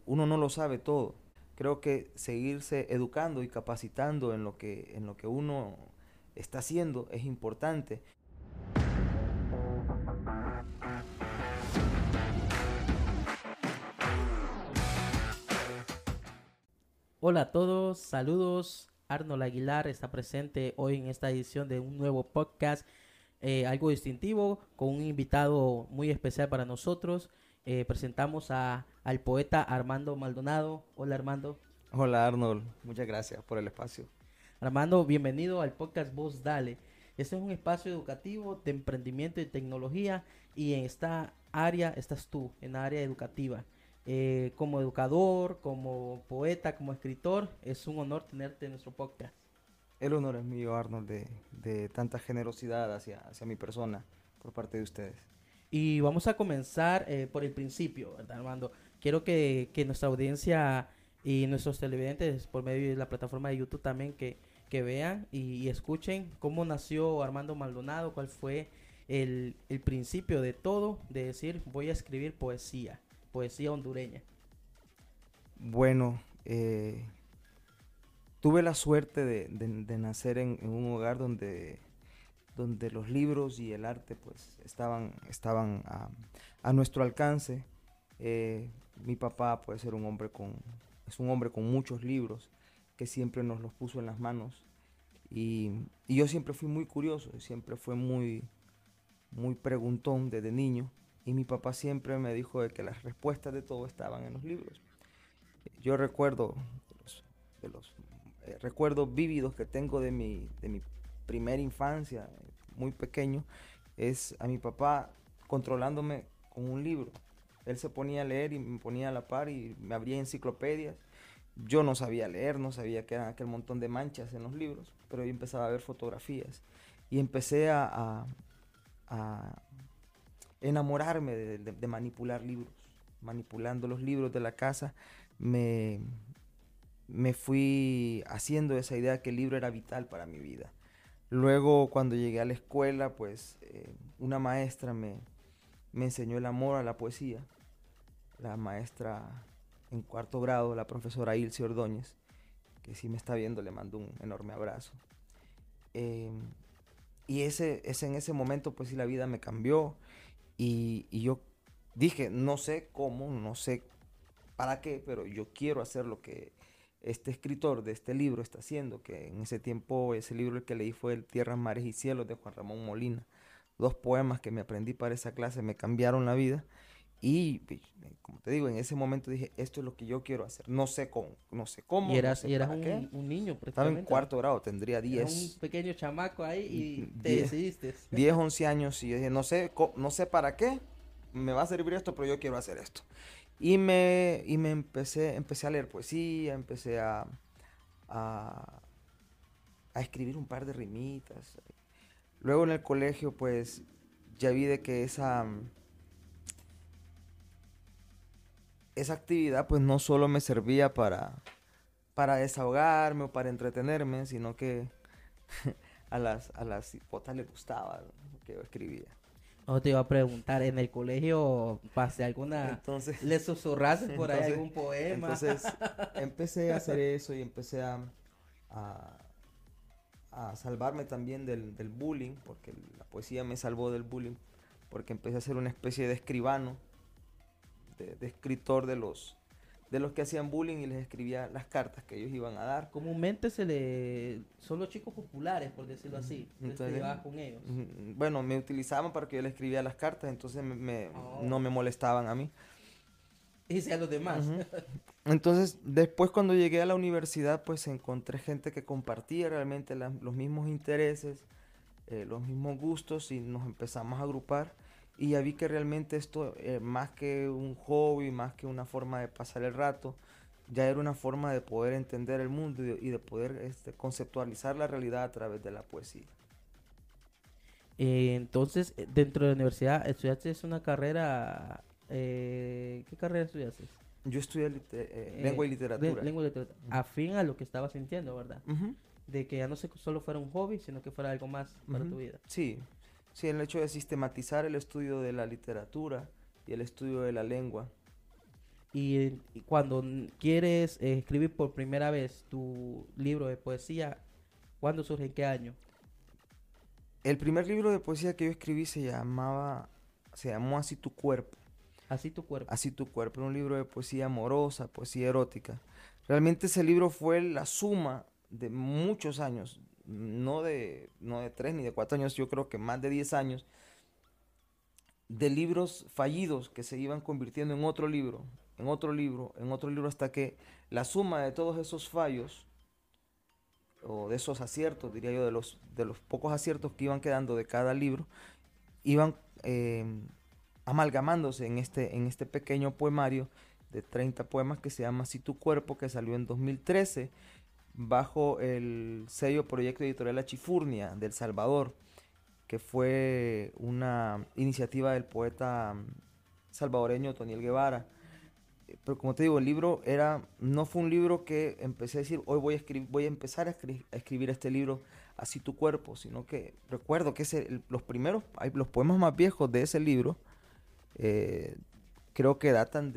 uno no lo sabe todo. Creo que seguirse educando y capacitando en lo que uno está haciendo es importante. Hola a todos, saludos. Arnold Aguilar está presente hoy en esta edición de un nuevo podcast, algo distintivo, con un invitado muy especial para nosotros. Presentamos al poeta Armando Maldonado. Hola Armando. Hola Arnold, muchas gracias por el espacio. Armando, bienvenido al podcast Voz Dale. Este es un espacio educativo de emprendimiento y tecnología y en esta área estás tú, en la área educativa. Como educador, como poeta, como escritor, es un honor tenerte en nuestro podcast. El honor es mío, Arnold, de tanta generosidad hacia mi persona por parte de ustedes. Y vamos a comenzar por el principio, ¿verdad, Armando? Quiero que nuestra audiencia y nuestros televidentes por medio de la plataforma de YouTube también que vean y escuchen cómo nació Armando Maldonado, cuál fue el principio de todo, de decir voy a escribir poesía, poesía hondureña. Bueno, tuve la suerte de nacer en un hogar donde los libros y el arte pues estaban a nuestro alcance. Mi papá puede ser es un hombre con muchos libros que siempre nos los puso en las manos y yo siempre fui muy curioso, siempre fui muy preguntón desde niño y mi papá siempre me dijo de que las respuestas de todo estaban en los libros. Yo recuerdo de los recuerdos vívidos que tengo de mi primera infancia, muy pequeño, es a mi papá controlándome con un libro. Él se ponía a leer y me ponía a la par y me abría enciclopedias. Yo no sabía leer, no sabía que eran aquel montón de manchas en los libros, pero yo empezaba a ver fotografías y empecé a enamorarme de manipular libros. Manipulando los libros de la casa, me, me fui haciendo esa idea que el libro era vital para mi vida. Luego, cuando llegué a la escuela, pues una maestra me enseñó el amor a la poesía. La maestra en cuarto grado, la profesora Ilse Ordóñez, que si me está viendo le mando un enorme abrazo. Eh, y en ese momento, pues sí, la vida me cambió y yo dije, no sé cómo, no sé para qué, pero yo quiero hacer lo que este escritor de este libro está haciendo, que en ese tiempo ese libro el que leí fue El Tierra, Mares y Cielos de Juan Ramón Molina. Dos poemas que me aprendí para esa clase me cambiaron la vida y como te digo, en ese momento dije, esto es lo que yo quiero hacer. No sé cómo, no sé Y cómo, no eras, sé y eras para qué. un niño Estaba en prácticamente, ¿no? cuarto grado, tendría Eras un 10 pequeño chamaco ahí y te 10 decidiste. 10 11 años y yo dije, no sé para qué me va a servir esto, pero yo quiero hacer esto. Y me empecé a leer poesía, empecé a, a escribir un par de rimitas. Luego en el colegio, pues ya vi de que esa actividad pues no solo me servía para desahogarme o para entretenerme, sino que a las hipotas les gustaba lo que yo escribía. No te iba a preguntar, en el colegio pasé alguna, Entonces, le susurraste por ahí entonces, algún poema. entonces empecé a hacer eso y empecé a, a salvarme también del bullying, porque la poesía me salvó del bullying, porque empecé a ser una especie de escribano, de escritor de los que hacían bullying y les escribía las cartas que ellos iban a dar. Comúnmente son los chicos populares, por decirlo así. Entonces te Entonces, llevabas con ellos. bueno, me utilizaban para que yo les escribía las cartas, entonces no Oh. me molestaban a mí. Y a los demás. Ujú. Entonces, después cuando llegué a la universidad, pues encontré gente que compartía realmente los mismos intereses, los mismos gustos y nos empezamos a agrupar. Y ya vi que realmente esto, más que un hobby, más que una forma de pasar el rato, ya era una forma de poder entender el mundo y de poder conceptualizar la realidad a través de la poesía. Entonces, dentro de la universidad, ¿estudiaste una carrera? ¿Qué carrera estudiaste? Yo estudié lengua y literatura. Lengua y literatura. Afín a lo que estabas sintiendo, ¿verdad? Ujú, De que ya no solo fuera un hobby, sino que fuera algo más para tu ujú. vida. Sí, sí, el hecho de sistematizar el estudio de la literatura y el estudio de la lengua. y cuando quieres escribir por primera vez tu libro de poesía, ¿cuándo surge? ¿En qué año? El primer libro de poesía que yo escribí se llamó Así tu cuerpo. Así tu cuerpo. Así tu cuerpo, era un libro de poesía amorosa, poesía erótica. Realmente ese libro fue la suma de muchos años, no de 3 ni de 4 años, yo creo que más de 10 años, de libros fallidos que se iban convirtiendo en otro libro, en otro libro, en otro libro, hasta que la suma de todos esos fallos, o de esos aciertos, diría yo, de los pocos aciertos que iban quedando de cada libro, iban amalgamándose en este pequeño poemario de 30 poemas que se llama Así tu cuerpo, que salió en 2013 bajo el sello Proyecto Editorial Achifurnia del Salvador, que fue una iniciativa del poeta salvadoreño Toniel Guevara. Pero como te digo, el libro no fue un libro que empecé a decir, hoy voy a empezar a escribir este libro, Así tu cuerpo, sino que recuerdo que los poemas más viejos de ese libro, eh, creo que datan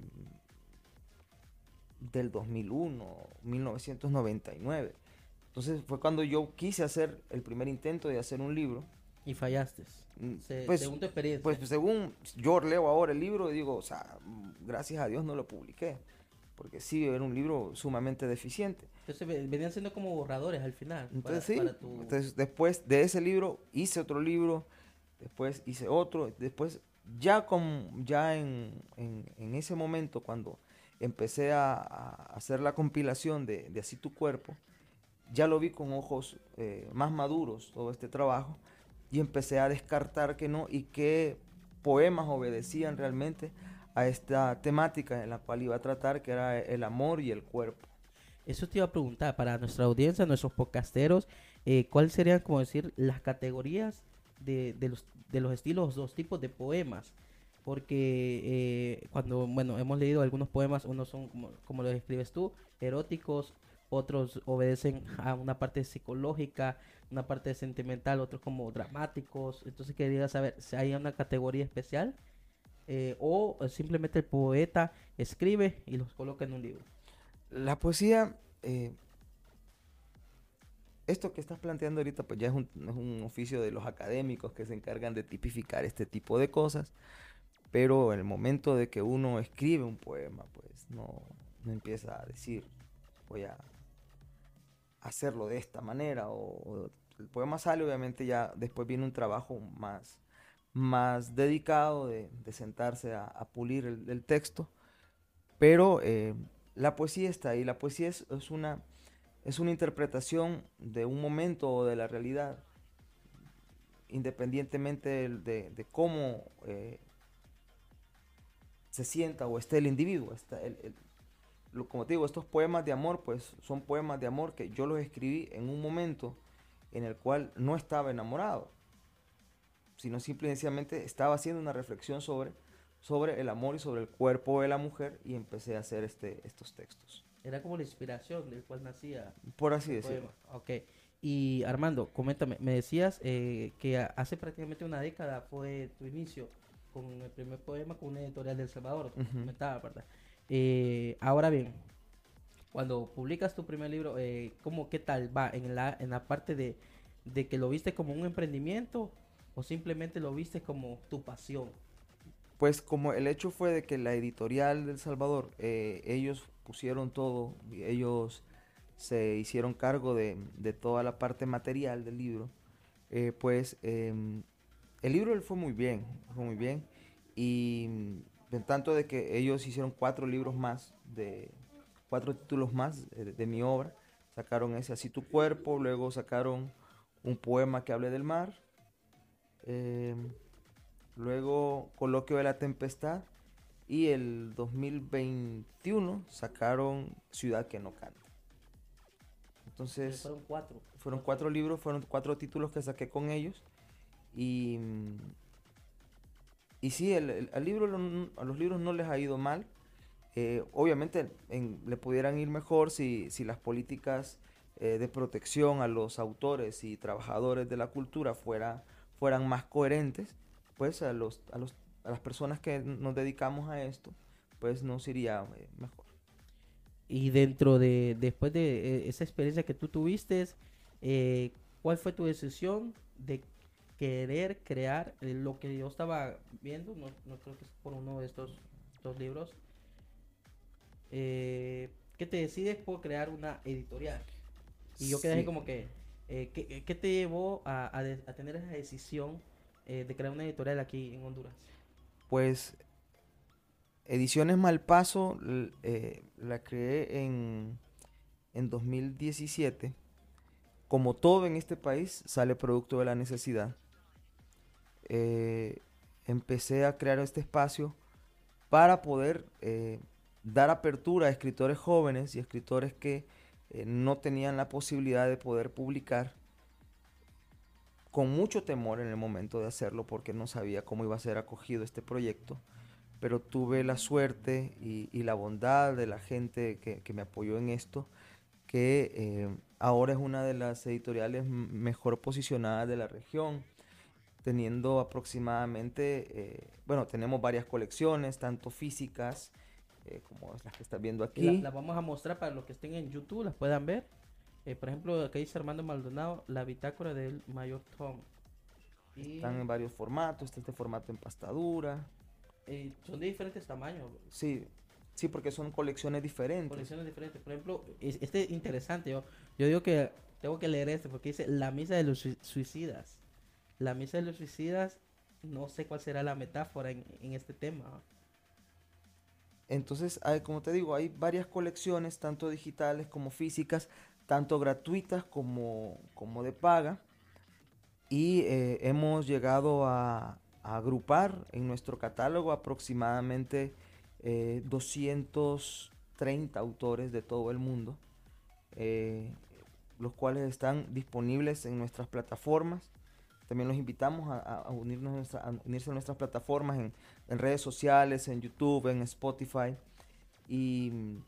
del 2001, 1999. Entonces fue cuando yo quise hacer el primer intento de hacer un libro. Y fallaste. Pues, Según tu experiencia. pues según yo leo ahora el libro y digo, o sea, gracias a Dios no lo publiqué, porque sí, era un libro sumamente deficiente. Entonces venían siendo como borradores al final. Entonces sí, Para tu... entonces después de ese libro hice otro libro, después hice otro, después ya en ese momento cuando empecé a hacer la compilación de Así tu cuerpo, ya lo vi con ojos más maduros todo este trabajo y empecé a descartar que no y qué poemas obedecían realmente a esta temática en la cual iba a tratar, que era el amor y el cuerpo. Eso te iba a preguntar para nuestra audiencia, nuestros podcasteros, ¿cuáles serían, como decir, las categorías de los estilos, los tipos de poemas? Porque cuando, bueno, hemos leído algunos poemas, unos son, como lo describes tú, eróticos, otros obedecen a una parte psicológica, una parte sentimental, otros como dramáticos. Entonces quería saber si hay una categoría especial o simplemente el poeta escribe y los coloca en un libro. La poesía, esto que estás planteando ahorita, pues ya es un oficio de los académicos que se encargan de tipificar este tipo de cosas, pero en el momento de que uno escribe un poema, pues no empieza a decir, voy a hacerlo de esta manera, o el poema sale, obviamente ya después viene un trabajo más dedicado de sentarse a pulir el texto, pero la poesía está ahí, la poesía es una interpretación de un momento o de la realidad, independientemente de cómo se sienta o esté el individuo. Como te digo, estos poemas de amor, pues son poemas de amor que yo los escribí en un momento en el cual no estaba enamorado, sino simplemente estaba haciendo una reflexión sobre el amor y sobre el cuerpo de la mujer y empecé a hacer estos textos. Era como la inspiración del cual nacía Por así el decirlo. poema. Ok. Y Armando, coméntame, me decías que hace prácticamente una década fue tu inicio con el primer poema con una editorial de El Salvador. Ujú. Comentaba, ¿verdad? Ahora bien, cuando publicas tu primer libro, ¿qué tal va en la parte de que lo viste como un emprendimiento o simplemente lo viste como tu pasión? Pues como el hecho fue de que la editorial del Salvador, ellos pusieron todo, ellos se hicieron cargo de toda la parte material del libro, pues el libro fue muy bien, y en tanto de que ellos hicieron 4 libros más, 4 títulos más de mi obra, sacaron ese Así tu cuerpo, luego sacaron un poema que hable del mar, em, luego Coloquio de la Tempestad, y el 2021 sacaron Ciudad que no canta. Entonces, Fueron cuatro. fueron 4 libros, fueron 4 títulos que saqué con ellos. Y, y sí, a los libros no les ha ido mal. Obviamente le pudieran ir mejor si las políticas de protección a los autores y trabajadores de la cultura fueran más coherentes, pues a las personas que nos dedicamos a esto, pues nos iría mejor. Y después de esa experiencia que tú tuviste, ¿cuál fue tu decisión de querer crear lo que yo estaba viendo? No, no creo que es por uno de estos dos libros. Que te decides por crear una editorial. Y yo quedé así Sí, como que, ¿qué te llevó a tener esa decisión de crear una editorial aquí en Honduras? pues Ediciones Malpaso la creé en 2017. Como todo en este país, sale producto de la necesidad. Eh, Empecé a crear este espacio para poder dar apertura a escritores jóvenes y escritores que no tenían la posibilidad de poder publicar, con mucho temor en el momento de hacerlo porque no sabía cómo iba a ser acogido este proyecto, pero tuve la suerte y la bondad de la gente que me apoyó en esto, que ahora es una de las editoriales mejor posicionadas de la región, teniendo aproximadamente, bueno, tenemos varias colecciones, tanto físicas como las que estás viendo Y la, aquí. la vamos a mostrar para los que estén en YouTube, las puedan ver. Por ejemplo, acá dice Armando Maldonado, la bitácora del Mayor Tom. Están Y en varios formatos, está este formato en pastadura. son de diferentes tamaños, Sí, sí, porque son colecciones diferentes. colecciones diferentes. Por ejemplo, este es interesante. Yo digo que tengo que leer este porque dice La Misa de los Suicidas. La Misa de los Suicidas, no sé cuál será la metáfora en este tema. Entonces, como te digo, hay varias colecciones, tanto digitales como físicas, tanto gratuitas como de paga. Y hemos llegado a agrupar en nuestro catálogo aproximadamente 230 autores de todo el mundo, eh, los cuales están disponibles en nuestras plataformas. También los invitamos a a unirse a nuestras plataformas en redes sociales, en YouTube, en Spotify. Y,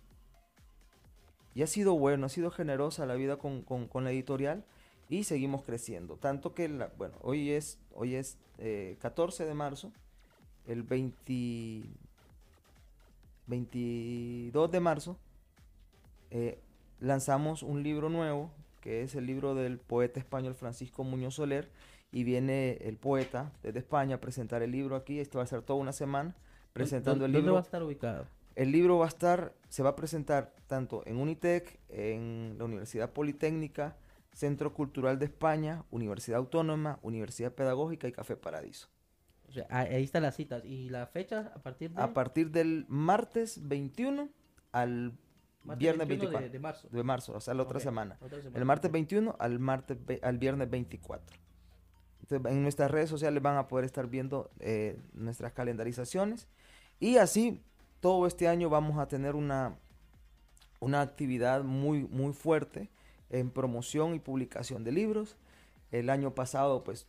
y ha sido bueno, ha sido generosa la vida con la editorial y seguimos creciendo. Tanto que, bueno, hoy es 14 de marzo, el 22 de marzo eh, lanzamos un libro nuevo, que es el libro del poeta español Francisco Muñoz Soler, y viene el poeta desde España a presentar el libro aquí. Esto va a ser toda una semana presentando el ¿Dónde va a libro. estar ubicado? El libro se va a presentar tanto en Unitec, en la Universidad Politécnica, Centro Cultural de España, Universidad Autónoma, Universidad Pedagógica y Café Paradiso. O sea, ahí están las citas. ¿Y la fecha a partir A de partir del martes 21 al martes viernes 21 24 de marzo? de marzo, o sea, la otra Ok, semana. otra El semana, martes ok. 21 al viernes 24. Entonces, en nuestras redes sociales van a poder estar viendo nuestras calendarizaciones. Y así, todo este año vamos a tener una actividad muy, muy fuerte en promoción y publicación de libros. El año pasado, pues,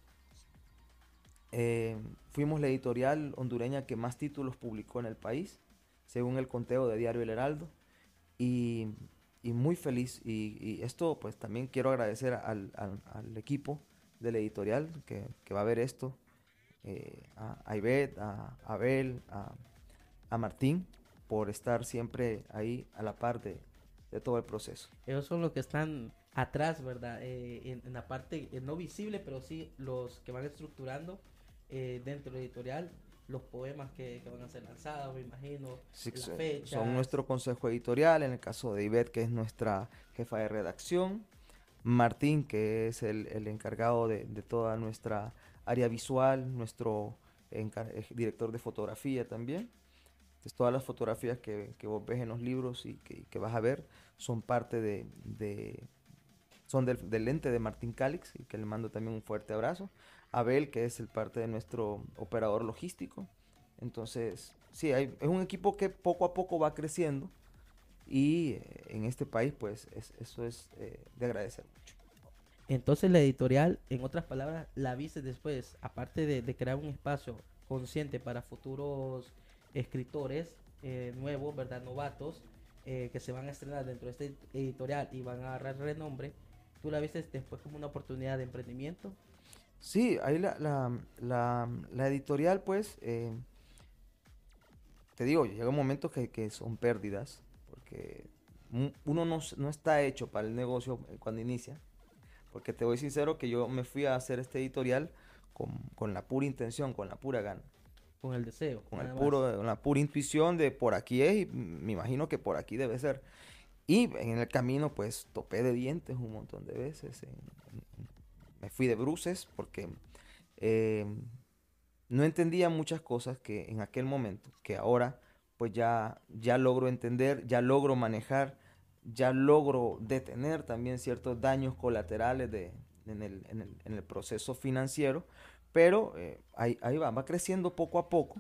fuimos la editorial hondureña que más títulos publicó en el país, según el conteo de Diario El Heraldo. Y, y muy feliz. Y esto, pues, también quiero agradecer al equipo de la editorial que va a ver esto. A Ivette, a Abel, a Martín, por estar siempre ahí a la par de todo el proceso. Ellos son los que están atrás, ¿verdad? En la parte no visible, pero sí los que van estructurando dentro de la editorial los poemas que van a ser lanzados, me imagino, Sí, las son fechas. nuestro consejo editorial, en el caso de Ivette, que es nuestra jefa de redacción, Martín, que es el encargado de toda nuestra área visual, nuestro director de fotografía también. Entonces, todas las fotografías que vos ves en los libros y que vas a ver son parte son del lente de Martín Calix, y que le mando también un fuerte abrazo. Abel, que es el parte de nuestro operador logístico. Entonces, sí, es un equipo que poco a poco va creciendo y en este país, pues, eso es de agradecer mucho. Entonces la editorial, en otras palabras, la viste después, aparte de crear un espacio consciente para futuros escritores nuevos, ¿verdad? Novatos, que se van a estrenar dentro de este editorial y van a agarrar renombre, tú la viste después como una oportunidad de emprendimiento. Sí, ahí la editorial, pues, te digo, llega un momento que son pérdidas, porque uno no está hecho para el negocio cuando inicia, porque te voy sincero que yo me fui a hacer este editorial con la pura intención, con la pura gana, Con el deseo, con nada más. la pura intuición de por aquí es y me imagino que por aquí debe ser. Y en el camino pues topé de dientes un montón de veces, me fui de bruces porque eh, no entendía muchas cosas que en aquel momento, que ahora pues ya logro entender, ya logro manejar, ya logro detener también ciertos daños colaterales en el proceso financiero, pero ahí va creciendo poco a poco.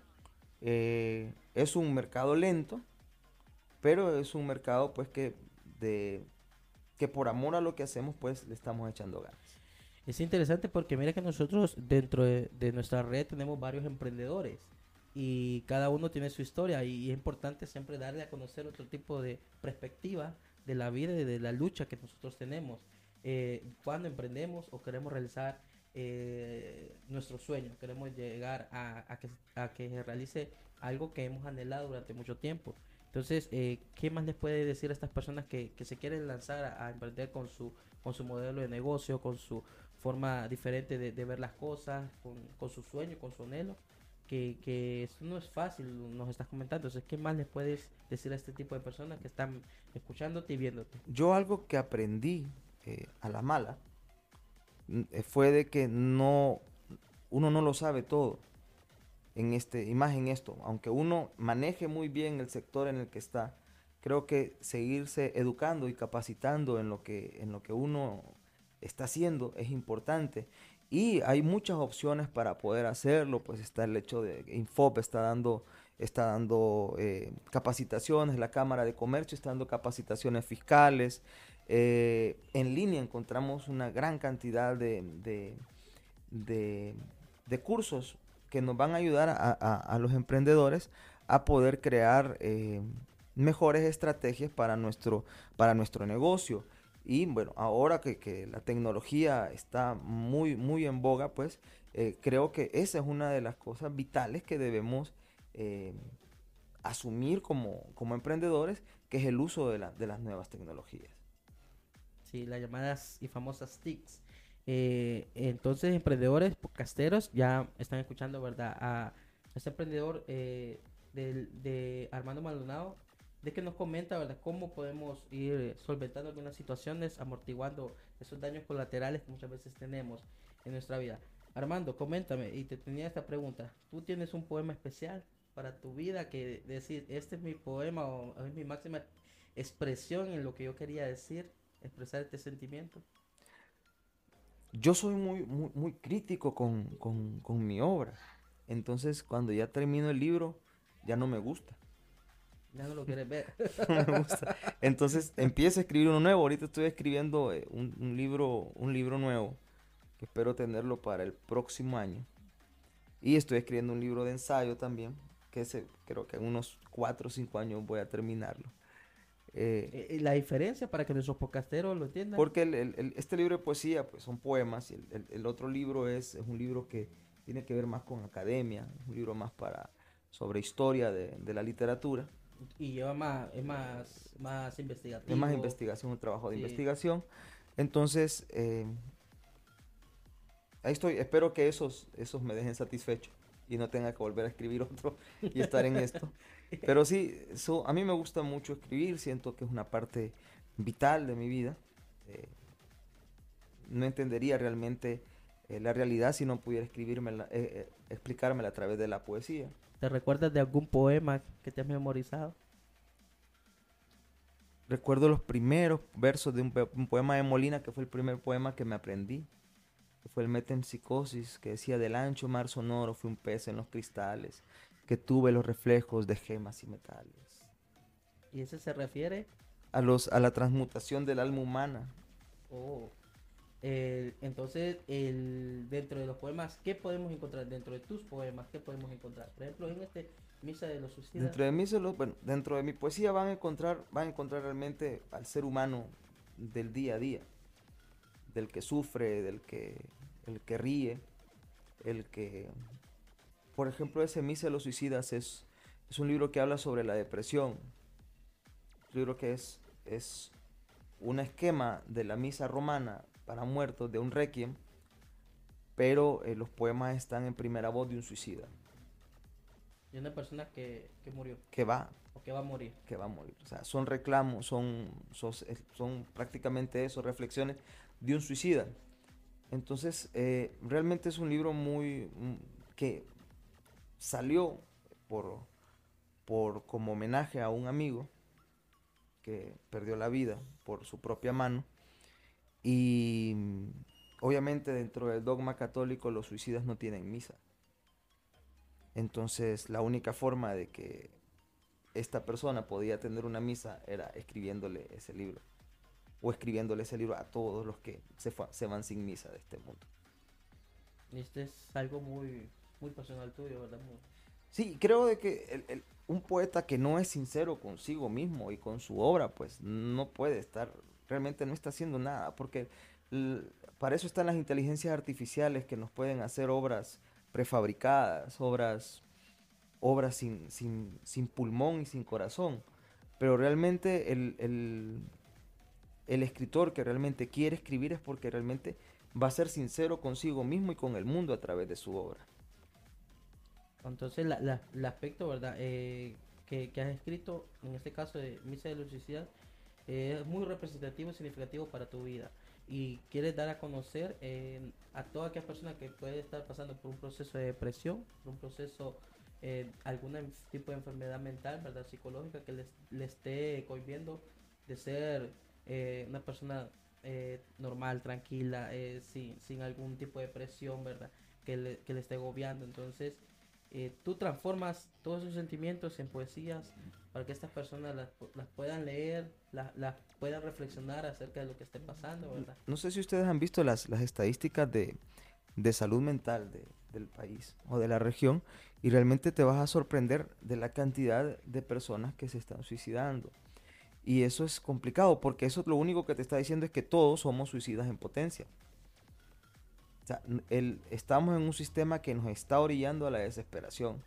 Es un mercado lento, pero es un mercado pues de, que por amor a lo que hacemos pues le estamos echando ganas. Es interesante porque mira que nosotros dentro de nuestra red tenemos varios emprendedores y cada uno tiene su historia y es importante siempre darle a conocer otro tipo de perspectiva de la vida y de la lucha que nosotros tenemos cuando emprendemos o queremos realizar nuestro sueño, queremos llegar a que se realice algo que hemos anhelado durante mucho tiempo. Entonces, ¿qué más les puede decir a estas personas que se quieren lanzar a emprender con su modelo de negocio, con su forma diferente de ver las cosas, con su sueño, con su anhelo, que eso no es fácil, nos estás comentando? Entonces, ¿qué más les puedes decir a este tipo de personas que están escuchándote y viéndote? Yo algo que aprendí a la mala fue de que uno no lo sabe todo y más en esto, aunque uno maneje muy bien el sector en el que está, creo que seguirse educando y capacitando en lo que uno está haciendo es importante. Y hay muchas opciones para poder hacerlo, pues está el hecho de que Infop está dando capacitaciones, la Cámara de Comercio está dando capacitaciones fiscales, en línea encontramos una gran cantidad de, de cursos que nos van a ayudar a los emprendedores a poder crear mejores estrategias para nuestro negocio. Y bueno, ahora que la tecnología está muy en boga, pues creo que esa es una de las cosas vitales que debemos eh, asumir como emprendedores, que es el uso de las nuevas tecnologías. Sí, las llamadas y famosas TICs. Entonces, emprendedores, podcasteros, ya están escuchando, ¿verdad? A este emprendedor de Armando Maldonado, de que nos comenta, ¿verdad? Cómo podemos ir solventando algunas situaciones, amortiguando esos daños colaterales que muchas veces tenemos en nuestra vida. Armando, coméntame, y te tenía esta pregunta. ¿Tú tienes un poema especial para tu vida que decir, este es mi poema o es mi máxima expresión en lo que yo quería decir, expresar este sentimiento? Yo soy muy crítico con mi obra. Entonces, cuando ya termino el libro, ya no me gusta. Ya no lo quieres ver. No me gusta. Entonces, empiezo a escribir uno nuevo. Ahorita estoy escribiendo un libro nuevo, que espero tenerlo para el próximo año. Y estoy escribiendo un libro de ensayo también, creo que en unos 4 o 5 años voy a terminarlo. Eh, La diferencia para que nuestros podcasteros lo entiendan. Porque este libro de poesía pues son poemas y el otro libro es un libro que tiene que ver más con academia, un libro más sobre historia de la literatura. Y lleva más, más Es más investigativo. investigación, un trabajo de Sí, investigación. Entonces, ahí estoy. Espero que esos me dejen satisfecho y no tenga que volver a escribir otro y estar en esto. Pero sí, a mí me gusta mucho escribir, siento que es una parte vital de mi vida. Eh, no entendería realmente la realidad si no pudiera explicármela a través de la poesía. ¿te recuerdas de algún poema que te has memorizado? Recuerdo los primeros versos de un poema de Molina, que fue el primer poema que me aprendí, que fue el Metempsicosis, que decía: del ancho mar sonoro fui un pez en los cristales, que tuve los reflejos de gemas y metales. Y ese se refiere. A la transmutación del alma humana. Oh, entonces, dentro de los poemas, ¿qué podemos encontrar? Dentro de tus poemas, ¿qué podemos encontrar? Por ejemplo, en este Misa de los Suicidas. Dentro de mi poesía van a encontrar realmente al ser humano del día a día, del que sufre, el que ríe, el que, por ejemplo, ese Misa de los Suicidas Es un libro que habla sobre la depresión. Un libro que es un esquema de la misa romana para muertos, de un requiem, pero los poemas están en primera voz de un suicida. Y una persona que murió Que va, o que va a morir. que va a morir. O sea, son reclamos, son prácticamente eso, reflexiones de un suicida. Entonces, realmente es un libro que salió por, como homenaje a un amigo que perdió la vida por su propia mano. Y obviamente dentro del dogma católico los suicidas no tienen misa. Entonces la única forma de que esta persona podía tener una misa era escribiéndole ese libro. O escribiéndole ese libro a todos los que se van sin misa de este mundo. Y este es algo muy, muy personal tuyo, ¿verdad? Sí, creo de que un poeta que no es sincero consigo mismo y con su obra, pues no puede estar, realmente no está haciendo nada, porque para eso están las inteligencias artificiales que nos pueden hacer obras prefabricadas, obras sin pulmón y sin corazón. Pero realmente el escritor que realmente quiere escribir es porque realmente va a ser sincero consigo mismo y con el mundo a través de su obra. Entonces, el aspecto, ¿verdad? Que has escrito, en este caso de Misa de Lucicidad, es muy representativo y significativo para tu vida. Y quieres dar a conocer a toda aquella persona que puede estar pasando por un proceso de depresión, por un proceso, algún tipo de enfermedad mental, ¿verdad? Psicológica, que le esté cohibiendo de ser una persona normal, tranquila, sin algún tipo de presión, ¿verdad? Que le esté agobiando. Entonces, tú transformas todos esos sentimientos en poesías para que estas personas las puedan leer, las puedan reflexionar acerca de lo que esté pasando, ¿verdad? No sé si ustedes han visto las estadísticas de salud mental del país o de la región y realmente te vas a sorprender de la cantidad de personas que se están suicidando. Y eso es complicado porque eso lo único que te está diciendo es que todos somos suicidas en potencia. O sea, estamos en un sistema que nos está orillando a la desesperación.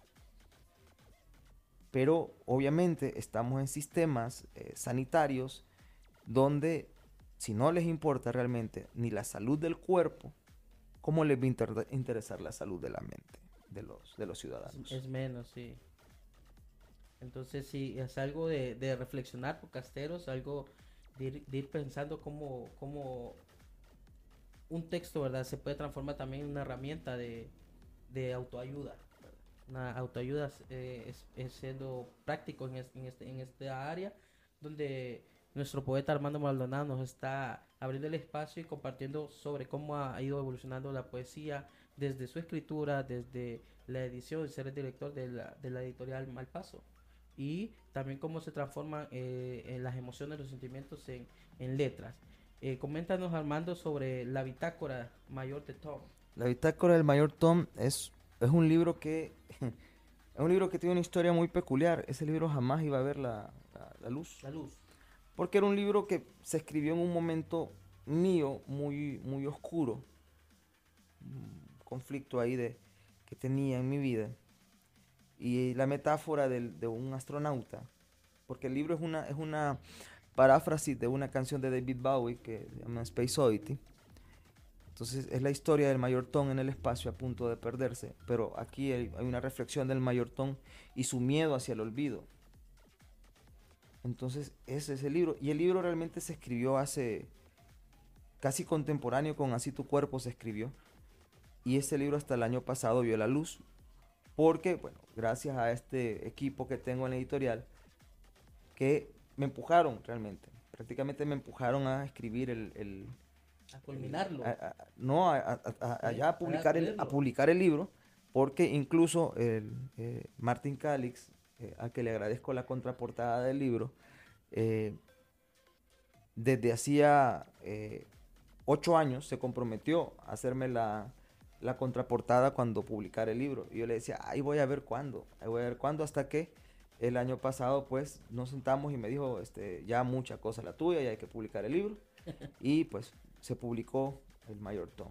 Pero obviamente estamos en sistemas sanitarios donde si no les importa realmente ni la salud del cuerpo, ¿cómo les va a interesar la salud de la mente de los ciudadanos? Es menos, sí. Entonces sí, es algo de reflexionar, podcasteros, algo de ir pensando cómo un texto, ¿verdad? Se puede transformar también en una herramienta de autoayuda, ¿verdad? Una autoayuda es siendo práctico en esta área donde nuestro poeta Armando Maldonado nos está abriendo el espacio y compartiendo sobre cómo ha ido evolucionando la poesía desde su escritura, desde la edición, ser el director de la editorial Malpaso y también cómo se transforman en las emociones, los sentimientos en letras. Coméntanos, Armando, sobre la bitácora mayor de Tom. La bitácora del mayor Tom es un libro que es un libro que tiene una historia muy peculiar. Ese libro jamás iba a ver la luz. La luz. Porque era un libro que se escribió en un momento mío muy oscuro. Un conflicto ahí que tenía en mi vida. Y la metáfora de un astronauta. Porque el libro es una paráfrasis de una canción de David Bowie que se llama Space Oddity. Entonces es la historia del mayor Tom en el espacio a punto de perderse, pero aquí hay una reflexión del mayor Tom y su miedo hacia el olvido. Entonces ese es el libro, y el libro realmente se escribió hace casi contemporáneo con Así tu cuerpo se escribió, y ese libro hasta el año pasado vio la luz, porque, bueno, gracias a este equipo que tengo en la editorial, que me empujaron realmente, prácticamente me empujaron a escribir A culminarlo. no, allá a publicar el libro, porque incluso Martin Calix, al que le agradezco la contraportada del libro, desde hacía 8 años se comprometió a hacerme la contraportada cuando publicara el libro. Y yo le decía, ahí voy a ver cuándo, hasta que el año pasado pues nos sentamos y me dijo, ya mucha cosa la tuya, ya hay que publicar el libro. Y pues se publicó el mayor Tom.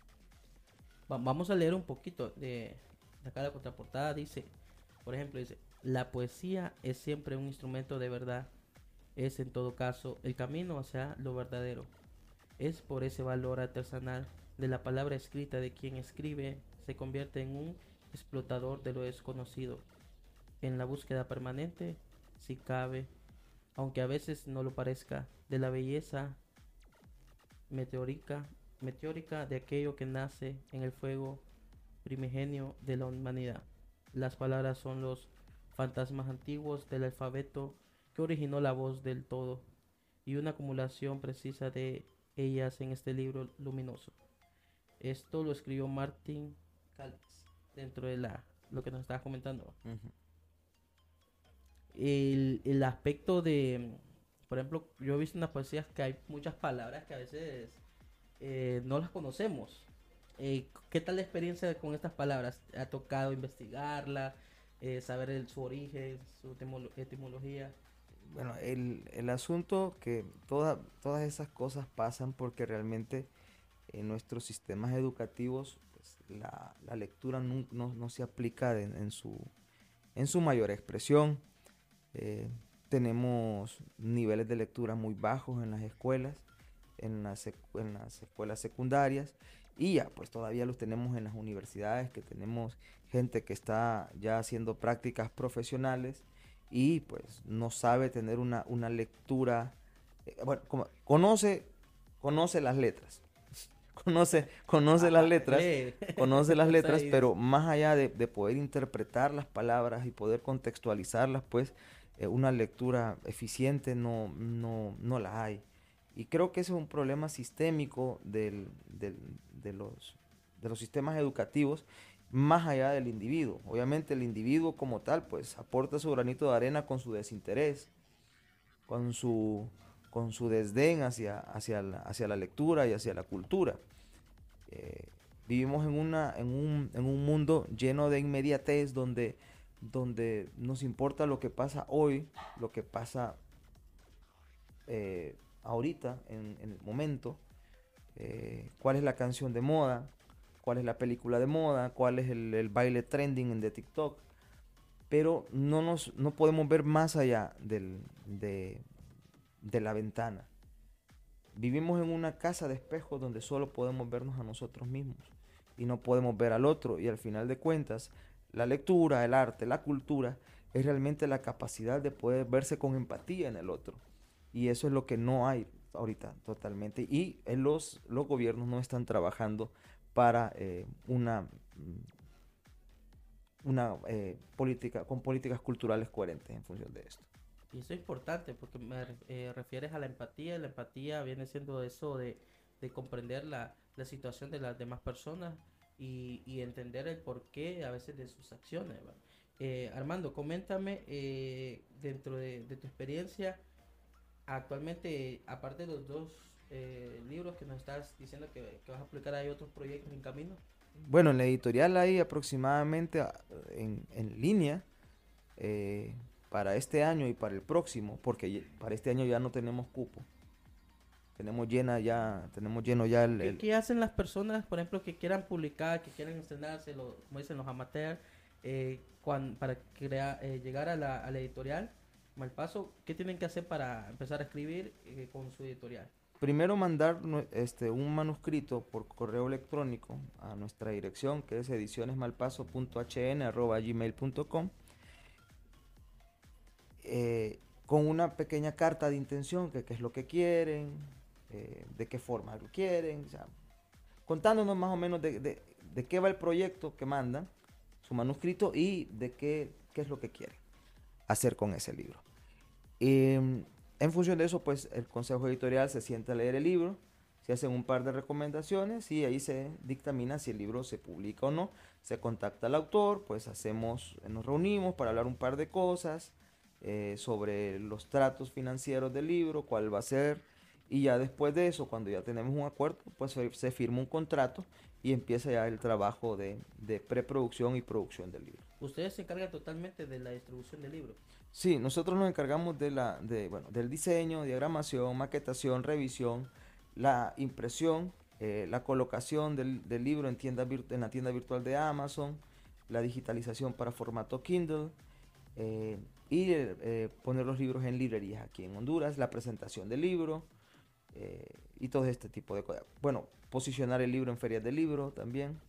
Vamos a leer un poquito de acá la contraportada. Dice, por ejemplo, dice, La poesía es siempre un instrumento de verdad. Es en todo caso el camino hacia lo verdadero. Es por ese valor artesanal de la palabra escrita de quien escribe se convierte en un explotador de lo desconocido, en la búsqueda permanente, si cabe, aunque a veces no lo parezca, de la belleza meteórica, meteórica de aquello que nace en el fuego primigenio de la humanidad. Las palabras son los fantasmas antiguos del alfabeto que originó la voz del todo y una acumulación precisa de ellas en este libro luminoso. Esto lo escribió Martin Calix dentro de lo que nos estaba comentando. Ujú. El aspecto de, por ejemplo, yo he visto en las poesías que hay muchas palabras que a veces no las conocemos. ¿Qué tal la experiencia con estas palabras? ¿Ha tocado investigarlas, saber su origen, su etimología? Bueno, el asunto que todas esas cosas pasan porque realmente en nuestros sistemas educativos pues, la lectura no se aplica en su mayor expresión. Eh, Tenemos niveles de lectura muy bajos en las escuelas, en las escuelas secundarias y ya pues todavía los tenemos en las universidades, que tenemos gente que está ya haciendo prácticas profesionales y pues no sabe tener una lectura, bueno, conoce las letras, conoce las letras, Lee. conoce las Está letras, ahí. pero más allá de poder interpretar las palabras y poder contextualizarlas, pues una lectura eficiente no la hay. Y creo que ese es un problema sistémico de los sistemas educativos, más allá del individuo. Obviamente el individuo como tal, pues aporta su granito de arena con su desinterés, con su, con su desdén hacia la lectura y hacia la cultura. Eh, Vivimos en un mundo lleno de inmediatez donde nos importa lo que pasa hoy, lo que pasa ahorita, en el momento, cuál es la canción de moda, cuál es la película de moda, cuál es el baile trending en de TikTok, pero no podemos ver más allá de la ventana. Vivimos en una casa de espejos donde solo podemos vernos a nosotros mismos y no podemos ver al otro. Y al final de cuentas, la lectura, el arte, la cultura es realmente la capacidad de poder verse con empatía en el otro. Y eso es lo que no hay ahorita totalmente. Y los gobiernos no están trabajando para política, con políticas culturales coherentes en función de esto. Y eso es importante porque refieres a la empatía. La empatía viene siendo eso de comprender la situación de las demás personas y entender el porqué a veces de sus acciones, ¿va? Armando, coméntame dentro de tu experiencia, actualmente, aparte de los dos libros que nos estás diciendo que vas a publicar, ¿hay otros proyectos en camino? Bueno, en la editorial hay aproximadamente en línea eh, para este año y para el próximo, porque para este año ya no tenemos cupo. Tenemos lleno ya ¿Qué hacen las personas, por ejemplo, que quieran publicar, que quieran estrenarse, como dicen los amateurs, para llegar a la editorial Malpaso? ¿Qué tienen que hacer para empezar a escribir con su editorial? primero mandar un manuscrito por correo electrónico a nuestra dirección, que es edicionesmalpaso.hn@gmail.com, con una pequeña carta de intención, que qué es lo que quieren, de qué forma lo quieren, o sea, contándonos más o menos de qué va el proyecto que mandan, su manuscrito y de qué es lo que quieren hacer con ese libro. En función de eso, pues el consejo editorial se sienta a leer el libro, se hacen un par de recomendaciones y ahí se dictamina si el libro se publica o no. Se contacta al autor, pues nos reunimos para hablar un par de cosas sobre los tratos financieros del libro, cuál va a ser, y ya después de eso, cuando ya tenemos un acuerdo, pues se firma un contrato y empieza ya el trabajo de preproducción y producción del libro. Ustedes se encargan totalmente de la distribución del libro. Sí, nosotros nos encargamos bueno, del diseño, diagramación, maquetación, revisión, la impresión, la colocación del libro en la tienda virtual de Amazon, la digitalización para formato Kindle, eh, y poner los libros en librerías aquí en Honduras, la presentación del libro y todo este tipo de cosas. Bueno, posicionar el libro en ferias de libro también.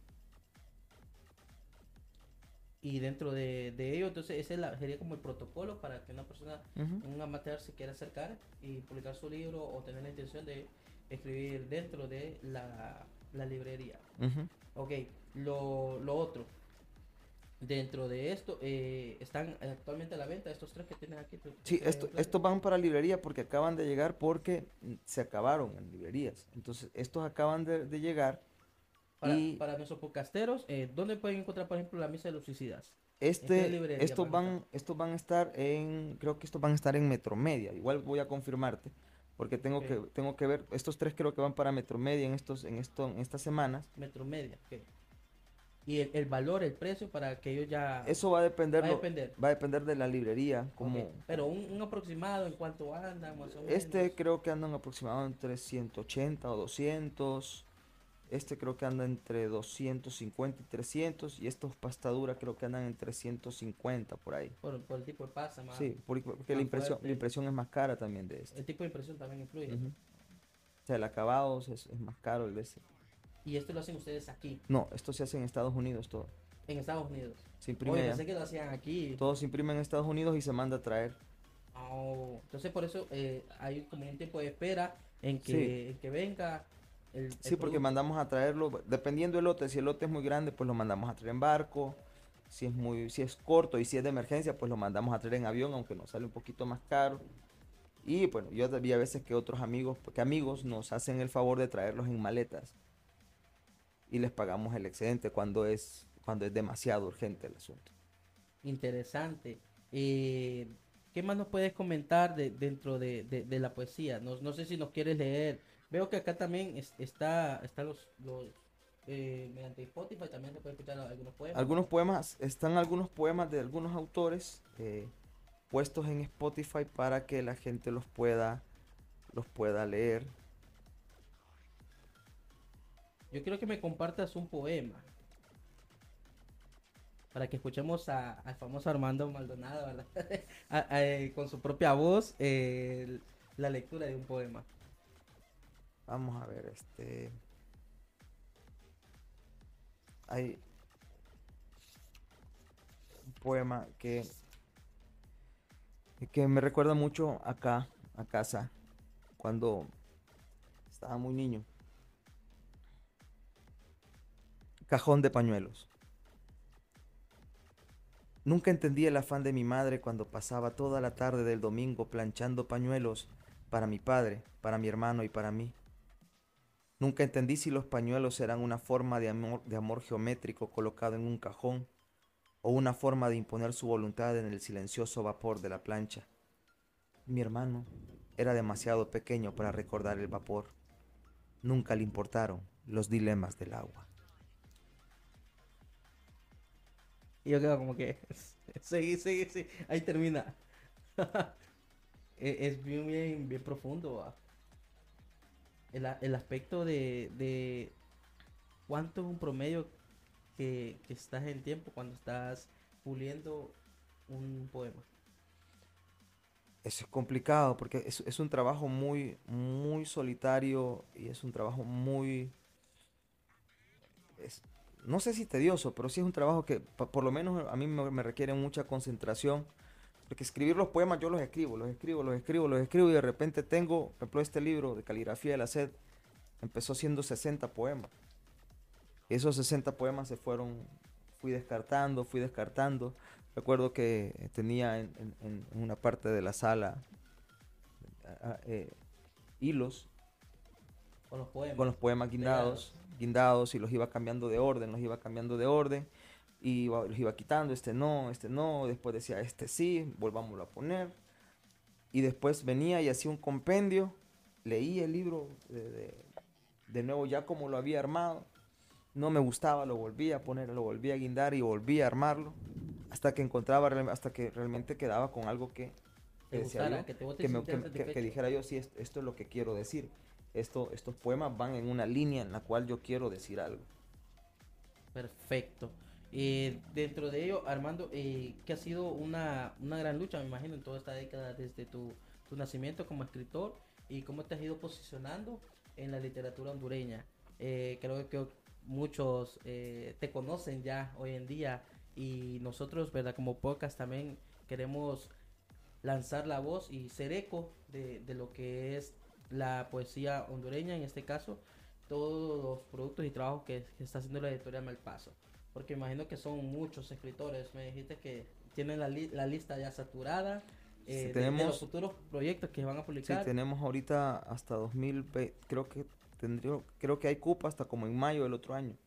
Y dentro de ello, entonces ese sería como el protocolo para que una persona, Ujú, un amateur, se quiera acercar y publicar su libro o tener la intención de escribir dentro de la librería. ujú. Ok, lo otro, dentro de esto, están actualmente a la venta estos tres que tienes aquí. Sí, estos van para librería porque acaban de llegar porque se acabaron en librerías. Entonces, estos acaban de llegar y Para nuestros podcasteros, ¿dónde pueden encontrar, por ejemplo, la misa de los suicidas? ¿En qué librería van a estar? estos van a estar creo que estos van a estar en Metromedia. Igual voy a confirmarte porque Ok, tengo que ver, estos tres creo que van para Metromedia en estas semanas. Metromedia, ok. Y el valor, el precio para que ellos ya Eso va a va a depender. va a depender de la librería, Ok, pero un aproximado en cuánto anda, más o este menos. creo que andan aproximado entre 180 o 200. Este creo que anda entre 250 y 300 y estos pastadura creo que andan entre 150 por ahí. Por el tipo de pasa, Sí, porque más la fuerte. impresión es más cara también de este. El tipo de impresión también influye. Ujú. O sea, el acabado es más caro el de este. Y esto lo hacen ustedes aquí, No, esto se hace en Estados Unidos todo. en Estados Unidos. Se imprime Oye, allá. pensé que lo hacían aquí. Todo se imprime en Estados Unidos y se manda a traer. Oh, entonces por eso hay como un tiempo de espera Sí, en que venga el sí, porque producto. mandamos a traerlo, dependiendo del lote, si el lote es muy grande, pues lo mandamos a traer en barco. Si es corto y si es de emergencia, pues lo mandamos a traer en avión, aunque nos sale un poquito más caro. Y bueno, yo había veces que otros amigos, que amigos nos hacen el favor de traerlos en maletas y les pagamos el excedente cuando es demasiado urgente el asunto. Interesante. Eh, ¿Qué más nos puedes comentar dentro de la poesía? No sé si nos quieres leer. Veo que acá también está mediante Spotify también se puede escuchar algunos poemas, ¿verdad? Están algunos poemas de algunos autores puestos en Spotify para que la gente los pueda leer. Yo quiero que me compartas un poema para que escuchemos al famoso Armando Maldonado, ¿verdad? Con su propia voz, la lectura de un poema. Vamos a ver, hay un poema que me recuerda mucho acá, a casa, cuando estaba muy niño. Cajón de pañuelos. Nunca entendí el afán de mi madre cuando pasaba toda la tarde del domingo planchando pañuelos para mi padre, para mi hermano y para mí. Nunca entendí si los pañuelos eran una forma de amor geométrico colocado en un cajón o una forma de imponer su voluntad en el silencioso vapor de la plancha. Mi hermano era demasiado pequeño para recordar el vapor. Nunca le importaron los dilemas del agua. Y yo quedo como que, sí, ahí termina. Es bien profundo, ¿va? El aspecto de cuánto es un promedio que estás en tiempo cuando estás puliendo un poema. Eso es complicado porque es un trabajo muy solitario y es un trabajo es- no sé si tedioso, pero sí es un trabajo que por lo menos a mí me requiere mucha concentración. Porque escribir los poemas yo los escribo y de repente tengo, por ejemplo, este libro de caligrafía de la SED, empezó siendo 60 poemas. Esos 60 poemas fui descartando. Recuerdo que tenía en una parte de la sala hilos Con los con poemas los poemas pegados. guindados y los iba cambiando de orden y los iba quitando, este no, después decía este sí, volvámoslo a poner y después venía y hacía un compendio, leía el libro de nuevo ya como lo había armado, no me gustaba, lo volvía a poner, lo volvía a guindar y volvía a armarlo hasta que realmente quedaba con algo Te que decía gustara, yo, que vos te sintieras que satisfecho. dijera yo, sí, esto es lo que quiero decir. Estos poemas van en una línea en la cual yo quiero decir algo. Perfecto. Dentro de ello, Armando, que ha sido una gran lucha, me imagino, en toda esta década desde tu nacimiento como escritor y cómo te has ido posicionando en la literatura hondureña. Creo que muchos te conocen ya hoy en día y nosotros, ¿verdad? Como podcast también queremos lanzar la voz y ser eco de lo que es la poesía hondureña, en este caso, todos los productos y trabajos que está haciendo la editorial Malpaso. Porque imagino que son muchos escritores. Me dijiste que tienen la lista ya saturada Sí, de los futuros proyectos que van a sí, publicar. tenemos ahorita hasta 2020, creo que hay cupo hasta como en mayo del otro año.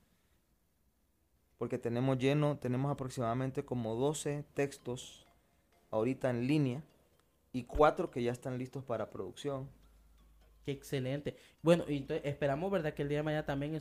Porque tenemos aproximadamente como 12 textos ahorita en línea y 4 que ya están listos para producción. Qué excelente. Bueno, y entonces esperamos, ¿verdad? Que el día de mañana también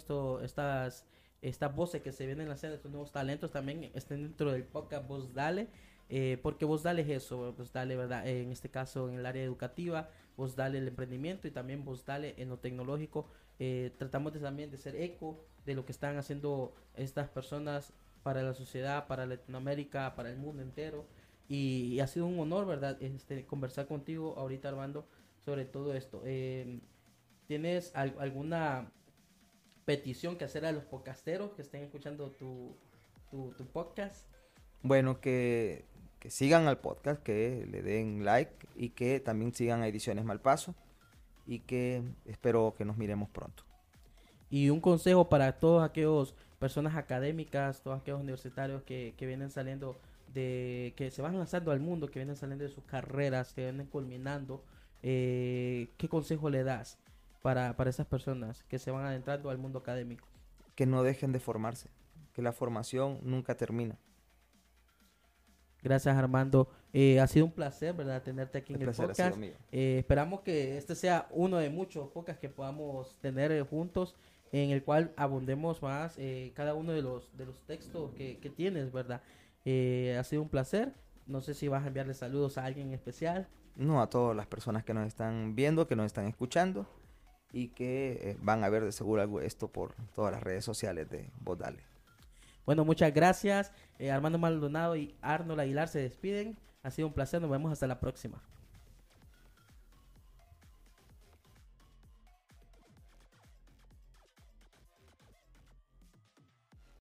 estas voces que se vienen haciendo, estos nuevos talentos también estén dentro del podcast Voz Dale, porque Voz Dale es eso, Voz Dale, ¿verdad? En este caso en el área educativa, Voz Dale el emprendimiento y también Voz Dale en lo tecnológico. Tratamos también de ser eco de lo que están haciendo estas personas para la sociedad, para Latinoamérica, para el mundo entero. Y ha sido un honor, ¿verdad? Conversar contigo ahorita, Armando, sobre todo esto. ¿Tienes alguna petición que hacer a los podcasteros que estén escuchando tu podcast? Bueno, que sigan al podcast, que le den like y que también sigan a Ediciones Malpaso y que espero que nos miremos pronto. Y un consejo para todos aquellos personas académicas, todos aquellos universitarios que vienen saliendo que se van lanzando al mundo, que vienen saliendo de sus carreras, que vienen culminando, ¿qué consejo le das para esas personas que se van adentrando al mundo académico? Que no dejen de formarse, que la formación nunca termina. Gracias, Armando. Ha sido un placer, ¿verdad?, tenerte aquí en el placer ha sido podcast. mío. Esperamos que este sea uno de muchos podcasts que podamos tener juntos, en el cual abundemos más cada uno de los textos que tienes, ¿verdad? Ha sido un placer. No sé si vas a enviarle saludos a alguien en especial. No, a todas las personas que nos están viendo, que nos están escuchando y que van a ver de seguro esto por todas las redes sociales de Voz Dale. Bueno, muchas gracias. Armando Maldonado y Arnold Aguilar se despiden. Ha sido un placer. Nos vemos hasta la próxima.